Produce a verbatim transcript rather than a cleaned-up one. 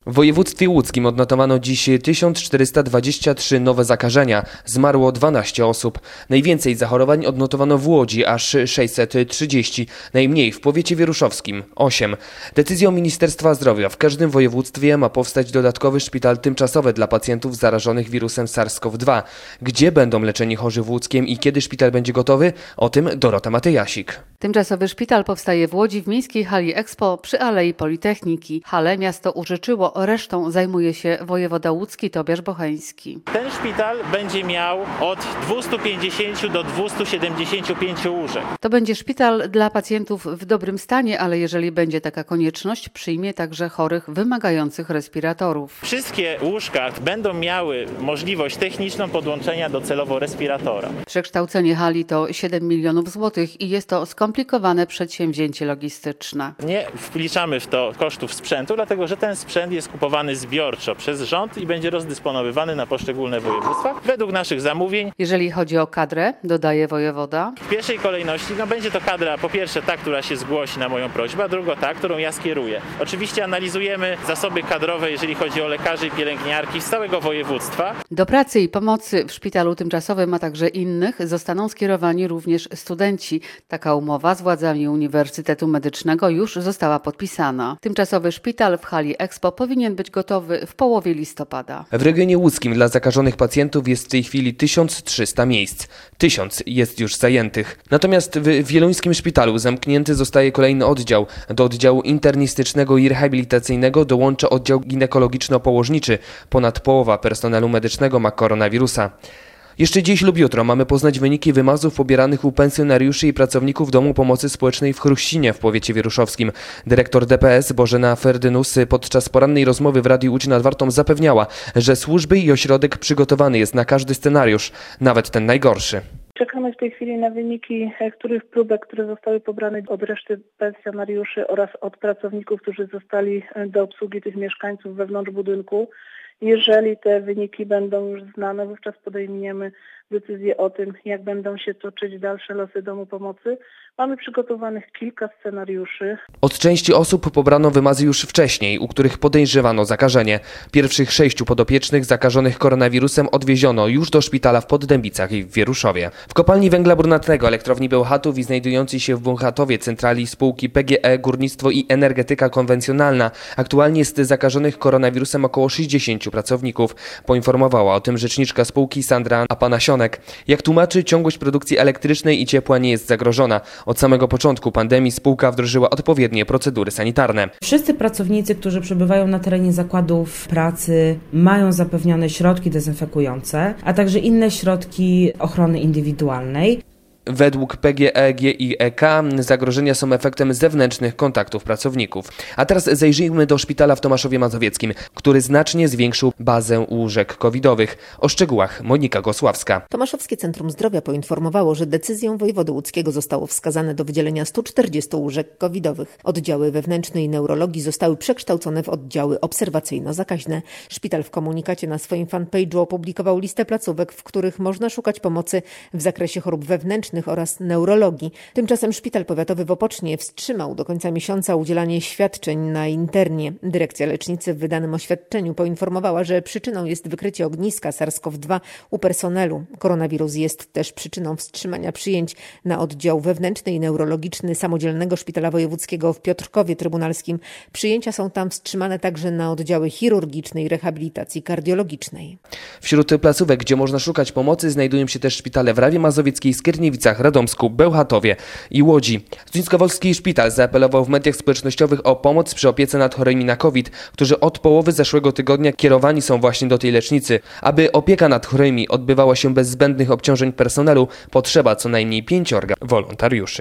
W województwie łódzkim odnotowano dziś tysiąc czterysta dwadzieścia trzy nowe zakażenia, zmarło dwanaście osób. Najwięcej zachorowań odnotowano w Łodzi, aż sześćset trzydzieści, najmniej w powiecie wieruszowskim, osiem. Decyzją Ministerstwa Zdrowia w każdym województwie ma powstać dodatkowy szpital tymczasowy dla pacjentów zarażonych wirusem SARS CoV dwa. Gdzie będą leczeni chorzy w Łódzkiem i kiedy szpital będzie gotowy? O tym Dorota Matyjasik. Tymczasowy szpital powstaje w Łodzi w miejskiej hali Expo przy Alei Politechniki. Halę miasto użyczyło, resztą zajmuje się wojewoda łódzki Tobiasz Bocheński. Ten szpital będzie miał od dwustu pięćdziesięciu do dwustu siedemdziesięciu pięciu łóżek. To będzie szpital dla pacjentów w dobrym stanie, ale jeżeli będzie taka konieczność, przyjmie także chorych wymagających respiratorów. Wszystkie łóżka będą miały możliwość techniczną podłączenia docelowo respiratora. Przekształcenie hali to siedem milionów złotych i jest to skomplikowane przedsięwzięcie logistyczne. Nie wliczamy w to kosztów sprzętu, dlatego że ten sprzęt jest kupowany zbiorczo przez rząd i będzie rozdysponowywany na poszczególne województwa według naszych zamówień. Jeżeli chodzi o kadrę, dodaje wojewoda. W pierwszej kolejności no, będzie to kadra po pierwsze ta, która się zgłosi na moją prośbę, a druga ta, którą ja skieruję. Oczywiście analizujemy zasoby kadrowe, jeżeli chodzi o lekarzy i pielęgniarki z całego województwa. Do pracy i pomocy w szpitalu tymczasowym, a także innych, zostaną skierowani również studenci. Taka umowa z władzami Uniwersytetu Medycznego już została podpisana. Tymczasowy szpital w hali Expo powinien być gotowy w połowie listopada. W regionie łódzkim dla zakażonych pacjentów jest w tej chwili tysiąc trzysta miejsc. Tysiąc jest już zajętych. Natomiast w wieluńskim szpitalu zamknięty zostaje kolejny oddział. Do oddziału internistycznego i rehabilitacyjnego dołącza oddział ginekologiczno-położniczy. Ponad połowa personelu medycznego ma koronawirusa. Jeszcze dziś lub jutro mamy poznać wyniki wymazów pobieranych u pensjonariuszy i pracowników Domu Pomocy Społecznej w Chruścinie w powiecie wieruszowskim. Dyrektor D P S Bożena Ferdynus podczas porannej rozmowy w Radiu Łódź nad Wartą zapewniała, że służby i ośrodek przygotowany jest na każdy scenariusz, nawet ten najgorszy. Czekamy w tej chwili na wyniki których próbek, które zostały pobrane od reszty pensjonariuszy oraz od pracowników, którzy zostali do obsługi tych mieszkańców wewnątrz budynku. Jeżeli te wyniki będą już znane, wówczas podejmiemy decyzję o tym, jak będą się toczyć dalsze losy Domu Pomocy. Mamy przygotowanych kilka scenariuszy. Od części osób pobrano wymazy już wcześniej, u których podejrzewano zakażenie. Pierwszych sześciu podopiecznych zakażonych koronawirusem odwieziono już do szpitala w Poddębicach i w Wieruszowie. W kopalni węgla brunatnego elektrowni Bełchatów i znajdującej się w Bełchatowie centrali spółki P G E Górnictwo i Energetyka Konwencjonalna aktualnie jest zakażonych koronawirusem około sześćdziesięciu pracowników. Poinformowała o tym rzeczniczka spółki Sandra Apanasionek. Jak tłumaczy, ciągłość produkcji elektrycznej i ciepła nie jest zagrożona. Od samego początku pandemii spółka wdrożyła odpowiednie procedury sanitarne. Wszyscy pracownicy, którzy przebywają na terenie zakładów pracy, mają zapewnione środki dezynfekujące, a także inne środki ochrony indywidualnej. Według P G E G I E K zagrożenia są efektem zewnętrznych kontaktów pracowników. A teraz zajrzyjmy do szpitala w Tomaszowie Mazowieckim, który znacznie zwiększył bazę łóżek covidowych. O szczegółach Monika Gosławska. Tomaszowskie Centrum Zdrowia poinformowało, że decyzją wojewody łódzkiego zostało wskazane do wydzielenia stu czterdziestu łóżek covidowych. Oddziały wewnętrznej i neurologii zostały przekształcone w oddziały obserwacyjno-zakaźne. Szpital w komunikacie na swoim fanpage'u opublikował listę placówek, w których można szukać pomocy w zakresie chorób wewnętrznych oraz neurologii. Tymczasem Szpital Powiatowy w Opocznie wstrzymał do końca miesiąca udzielanie świadczeń na internie. Dyrekcja lecznicy w wydanym oświadczeniu poinformowała, że przyczyną jest wykrycie ogniska SARS CoV dwa u personelu. Koronawirus jest też przyczyną wstrzymania przyjęć na oddział wewnętrzny i neurologiczny Samodzielnego Szpitala Wojewódzkiego w Piotrkowie Trybunalskim. Przyjęcia są tam wstrzymane także na oddziały chirurgicznej i rehabilitacji kardiologicznej. Wśród placówek, gdzie można szukać pomocy, znajdują się też szpitale w Rawie Mazowieckiej, Skierniewicach, Radomsku, Bełchatowie i Łodzi. Zduńskowolski Szpital zaapelował w mediach społecznościowych o pomoc przy opiece nad chorymi na COVID, którzy od połowy zeszłego tygodnia kierowani są właśnie do tej lecznicy. Aby opieka nad chorymi odbywała się bez zbędnych obciążeń personelu, potrzeba co najmniej pięciorga wolontariuszy.